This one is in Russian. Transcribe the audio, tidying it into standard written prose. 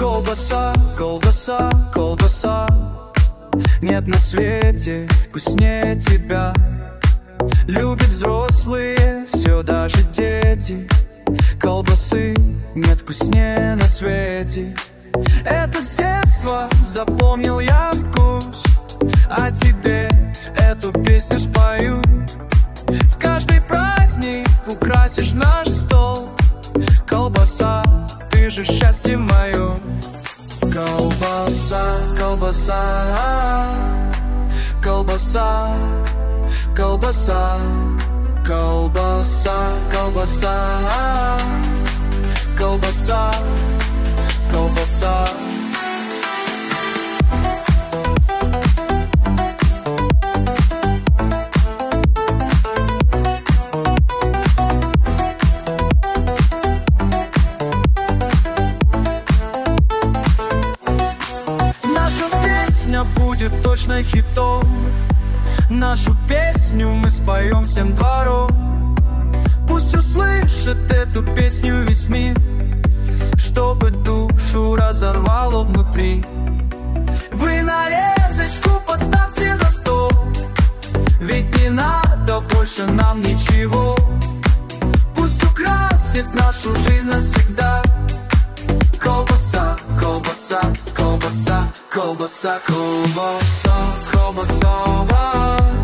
Колбаса, колбаса, колбаса, нет на свете вкуснее тебя. Любят взрослые, все даже дети. Колбасы нет вкуснее на свете. Этот с детства запомнил я вкус, а тебе эту песню спою. В каждый праздник украсишь наш стол. Колбаса, ты же счастье мое. Колбаса, колбаса, колбаса, колбаса, колбаса, колбаса, колбаса, колбаса. Будет точно хитом. Нашу песню мы споем всем двором. Пусть услышит эту песню весь мир, чтобы душу разорвало внутри. Вы нарезочку поставьте на стол, ведь не надо больше нам ничего. Пусть украсит нашу жизнь навсегда. Колбаса, колбаса, колбаса, колбаса, колбаса, колбаса.